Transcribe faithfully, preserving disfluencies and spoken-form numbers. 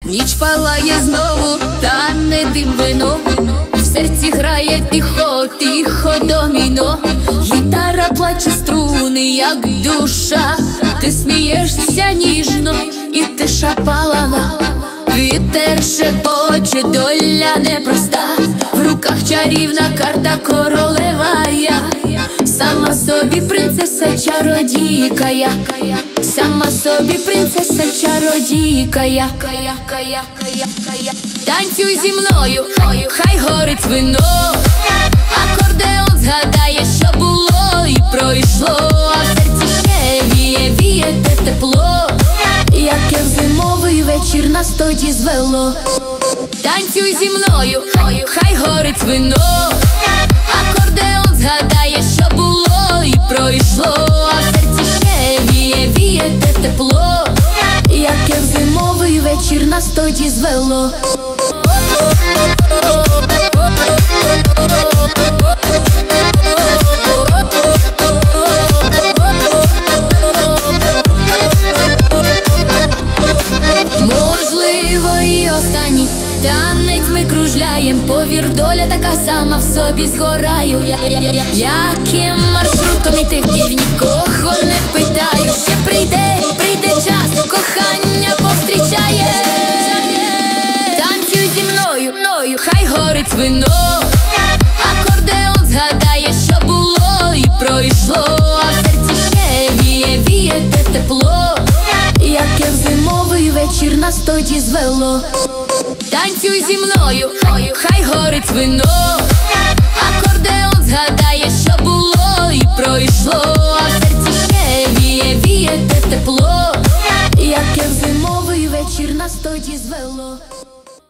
Ніч палає знову, та не дим вино. В серці грає тихо, тихо доміно. Гітара плаче струни, як душа. Ти смієшся ніжно, і тиша палана. Вітер шепоче, доля непроста. В руках чарівна карта, королева я. Сама собі принцеса, чародійка я. Сама собі принцеса, чародійка я. Танцюй зі мною, хай горить вино. Акордеон згадає, що було і пройшло. А в серці ще віє, віє те тепло, яке в зимовий вечір нас тоді звело. Танцюй зі мною, хай горить вино. Акордеон згадає, що було і пройшло. А в серці ще віє, віє те тепло, яке в зимовий вечір нас тоді звело. Можливо, і останній танець ми кружляєм. Повір, доля така сама в собі згораю. Яким маршрутом іти в дів, нікого не питаю. Ще прийде, прийде час, кохання повстрічає. Танцюй зі мною, мною, хай горить вино. Акордеон згадає, що було і пройшло. А в серці ще віє, віє те тепло, яке в зимовий вечір нас тоді звело. Танцюй зі мною, хай горить вино. Акордеон згадає, що було і пройшло. А в серці ще віє, віє те тепло, яке в зимовий вечір нас тоді звело.